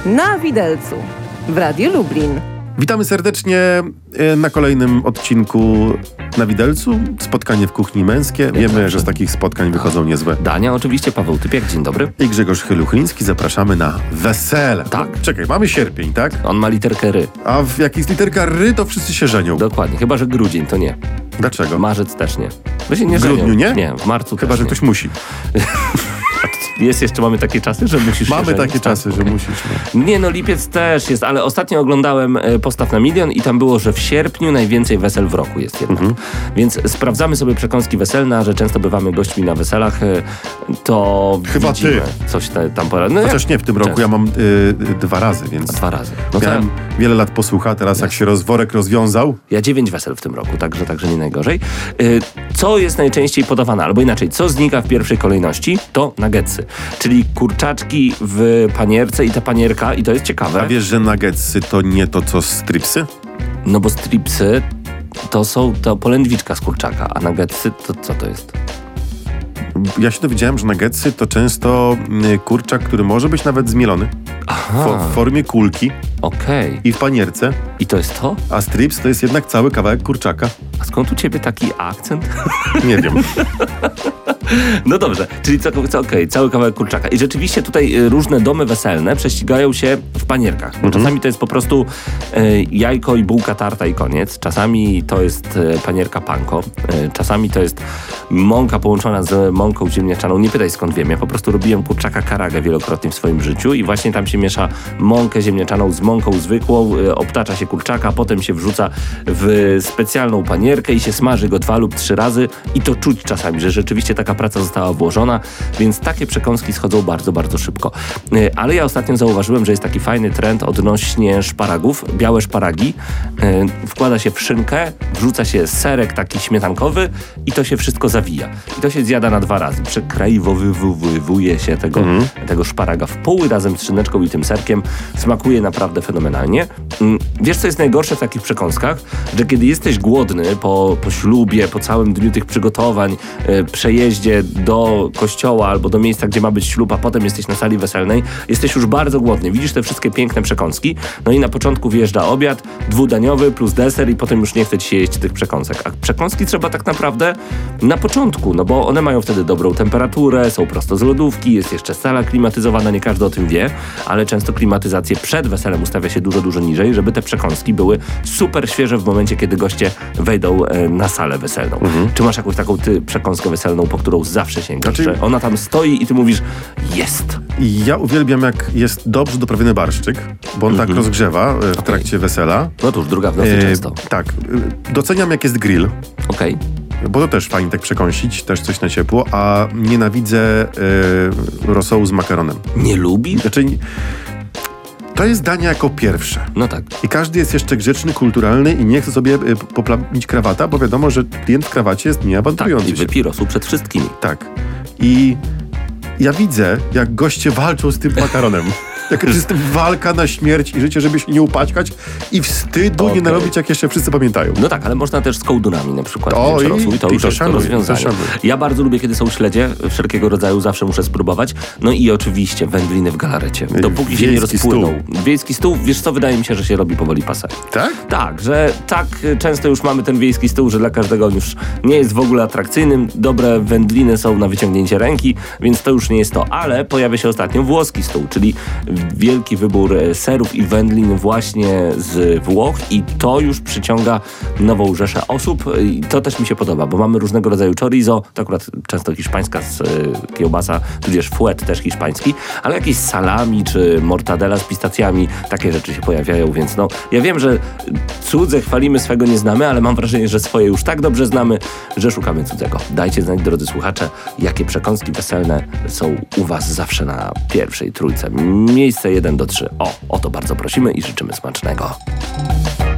Na widelcu w Radiu Lublin. Witamy serdecznie na kolejnym odcinku Na Widelcu. Spotkanie w kuchni męskie. Wiemy, że z takich spotkań wychodzą niezłe. Dania oczywiście, Paweł Typiak, dzień dobry. I Grzegorz Chyluchliński. Zapraszamy na wesele. Tak. Czekaj, mamy sierpień, tak? On ma literkę ry. A jak jest literka ry, to wszyscy się żenią. Dokładnie, chyba że grudzień to nie. Dlaczego? Marzec też nie. Bo się nie W grudniu żenią. nie? Nie, w marcu Chyba, też że nie. ktoś musi. Mamy takie czasy, że musisz się Mamy żenić? takie czasy, że okej. musisz. Nie, no lipiec też jest, ale ostatnio oglądałem Postaw na milion i tam było, że w sierpniu najwięcej wesel w roku jest jednak. Więc sprawdzamy sobie przekąski weselne, a że często bywamy gośćmi na weselach, to Chyba widzimy ty. coś tam pora. No Chociaż nie, w tym roku często. ja mam 2 razy, więc 2 razy. No to miałem wiele lat posłucha, teraz jak się worek rozwiązał. ja 9 wesel w tym roku, także nie najgorzej. Co jest najczęściej podawane, albo inaczej, co znika w pierwszej kolejności, to nuggetsy, czyli kurczaczki w panierce i ta panierka, i to jest ciekawe. A wiesz, że nuggetsy to nie to, co stripsy? No bo stripsy to polędwiczka z kurczaka, a nuggetsy to co to jest? Ja się dowiedziałem, że nuggetsy to często kurczak, który może być nawet zmielony w formie kulki Okej. i w panierce, I to jest to? a strips to jest jednak cały kawałek kurczaka. A skąd u ciebie taki akcent? Nie wiem. No dobrze, czyli okej, cały kawałek kurczaka. I rzeczywiście tutaj różne domy weselne prześcigają się w panierkach. Bo czasami to jest po prostu jajko i bułka tarta i koniec. Czasami to jest panierka panko. Czasami to jest mąka połączona z mąką ziemniaczaną. Nie pytaj skąd wiem, ja po prostu robiłem kurczaka karagę wielokrotnie w swoim życiu i właśnie tam się miesza mąkę ziemniaczaną z mąką zwykłą, obtacza się kurczaka, potem się wrzuca w specjalną panierkę i się smaży go 2 lub 3 razy i to czuć czasami, że rzeczywiście taka praca została włożona, więc takie przekąski schodzą bardzo, bardzo szybko. Ale ja ostatnio zauważyłem, że jest taki fajny trend odnośnie szparagów, białe szparagi. Wkłada się w szynkę, wrzuca się serek taki śmietankowy i to się wszystko zawija. I to się zjada na 2 razy. Przekrajwowywuje się tego szparaga w pół razem z szyneczką i tym serkiem. Smakuje naprawdę fenomenalnie. Wiesz, co jest najgorsze w takich przekąskach? Że kiedy jesteś głodny po ślubie, po całym dniu tych przygotowań, przejeździe do kościoła albo do miejsca, gdzie ma być ślub, a potem jesteś na sali weselnej, jesteś już bardzo głodny. Widzisz te wszystkie piękne przekąski, no i na początku wjeżdża obiad, 2-daniowy plus deser i potem już nie chce ci się jeść tych przekąsek. A przekąski trzeba tak naprawdę na początku, no bo one mają wtedy dobrą temperaturę, są prosto z lodówki, jest jeszcze sala klimatyzowana, nie każdy o tym wie, ale często klimatyzację przed weselem ustawia się dużo, dużo niżej, żeby te przekąski były super świeże w momencie, kiedy goście wejdą na salę weselną. Czy masz jakąś taką przekąskę weselną, po którą zawsze sięgasz, że ona tam stoi i ty mówisz, jest. I ja uwielbiam, jak jest dobrze doprawiony barszczyk, bo on tak rozgrzewa w trakcie wesela. No to już druga w nocy często. Tak. Doceniam, jak jest grill, Okej. bo to też fajnie tak przekąsić, też coś na ciepło, a nienawidzę rosołu z makaronem. Nie lubisz? Znaczy, to jest danie jako pierwsze. No tak. I każdy jest jeszcze grzeczny, kulturalny i nie chce sobie poplamić krawata, bo wiadomo, że klient w krawacie jest nieawanturujący I się. wypij rosół przed wszystkimi. Tak. I ja widzę, jak goście walczą z tym makaronem. Jak to jest walka na śmierć i życie, żeby się nie upaćkać i wstydu nie narobić, jak jeszcze wszyscy pamiętają. No tak, ale można też z kołdunami na przykład. O, wziąć i rosół i to już to jest szanuję, rozwiązanie. to szanuję. Ja bardzo lubię, kiedy są śledzie wszelkiego rodzaju, zawsze muszę spróbować. No i oczywiście wędliny w galarecie. Dopóki się nie Wiejski rozpłyną. stół. Wiejski stół, wiesz co, wydaje mi się, że się robi powoli pasek. Tak? Tak, że tak często już mamy ten wiejski stół, że dla każdego on już nie jest w ogóle atrakcyjnym. Dobre wędliny są na wyciągnięcie ręki, więc to już nie jest to. Ale pojawia się ostatnio włoski stół, czyli wielki wybór serów i wędlin właśnie z Włoch i to już przyciąga nową rzeszę osób i to też mi się podoba, bo mamy różnego rodzaju chorizo, to akurat często hiszpańska kiełbasa, tudzież fouet też hiszpański, ale jakieś salami czy mortadela z pistacjami, takie rzeczy się pojawiają, więc no, ja wiem, że cudze chwalimy, swego nie znamy, ale mam wrażenie, że swoje już tak dobrze znamy, że szukamy cudzego. Dajcie znać, drodzy słuchacze, jakie przekąski weselne są u was zawsze na pierwszej trójce. Miejsce 1 do 3. O to bardzo prosimy i życzymy smacznego.